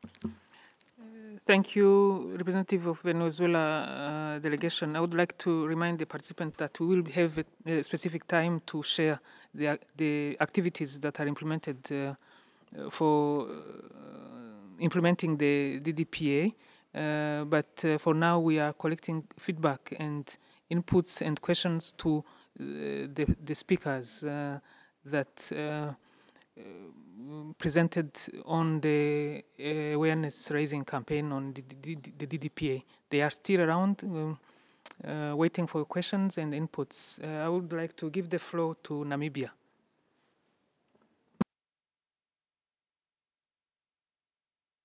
Thank you, representative of Venezuela delegation. I would like to remind the participant that we will have a specific time to share the activities that are implemented for implementing the DDPA. But for now, we are collecting feedback and inputs and questions to the speakers that presented on the awareness raising campaign on the DDPA. They are still around waiting for questions and inputs. I would like to give the floor to Namibia.